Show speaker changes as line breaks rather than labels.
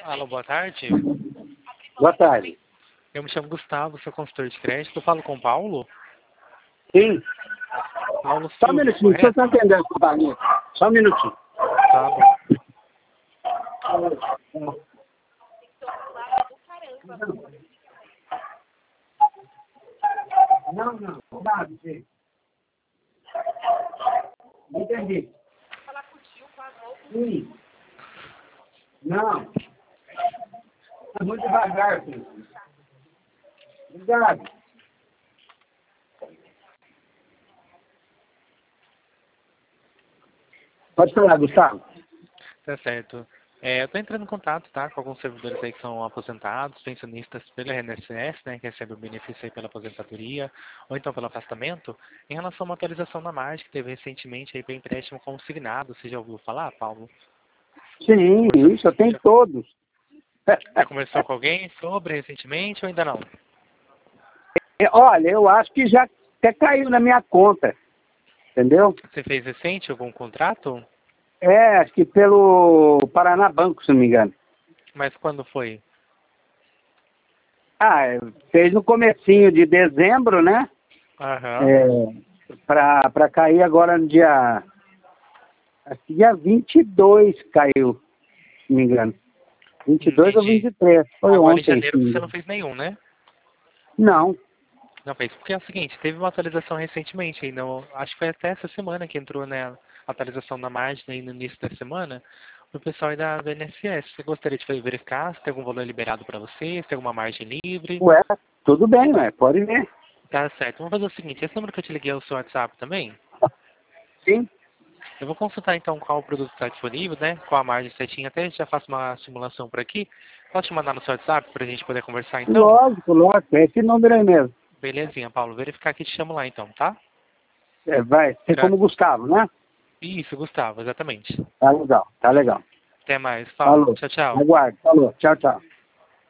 Alô, boa tarde.
Boa tarde.
Eu me chamo Gustavo, sou consultor de crédito. Eu falo com o Paulo?
Sim.
Paulo
Só um
Silva,
minutinho, deixa eu
correto?
só atender essa balinha. Só um minutinho.
Tá bom.
Não, cuidado, gente. Entendi. Sim. Não. Tá muito devagar, filho. Obrigado. Pode falar, Gustavo.
Tá certo. Eu tô entrando em contato, tá, com alguns servidores aí que são aposentados, pensionistas pela INSS, né, que recebem o benefício aí pela aposentadoria, ou então pelo afastamento, em relação a uma atualização da margem que teve recentemente aí para empréstimo consignado. Você já ouviu falar, Paulo?
Sim, isso, eu tenho todos.
Já conversou com alguém sobre recentemente ou ainda não?
Olha, eu acho que já até caiu na minha conta, entendeu?
Você fez recente algum contrato?
Acho que pelo Paraná Banco, se não me engano.
Mas quando foi?
Fez no comecinho de dezembro, né?
Aham.
Para cair agora no dia... Acho que dia 22 caiu, se não me engano. 22 ou
Entendi.
23, foi
Agora em
ontem.
janeiro você não fez nenhum, né?
Não,
Não fez, porque é o seguinte, teve uma atualização recentemente, aí acho que foi até essa semana que entrou, né, a atualização da margem aí no início da semana, pro pessoal aí da INSS. Você gostaria de verificar se tem algum valor liberado para você, se tem alguma margem livre?
ué, tudo bem, pode ver.
Tá certo. Vamos fazer o seguinte, esse número que eu te liguei é o seu WhatsApp também?
Sim,
Eu vou consultar então qual produto está disponível, né, qual a margem certinha, até já faço uma simulação por aqui. Posso te mandar no seu WhatsApp para a gente poder conversar então?
lógico, é esse número aí mesmo.
Belezinha, Paulo. Verificar aqui e te chamo lá então, tá?
Vai ser como Gustavo, né?
Isso, Gustavo, exatamente.
Tá legal.
Até mais. Falou.
Falou.
Tchau, tchau.
Aguardo. Falou. Tchau, tchau.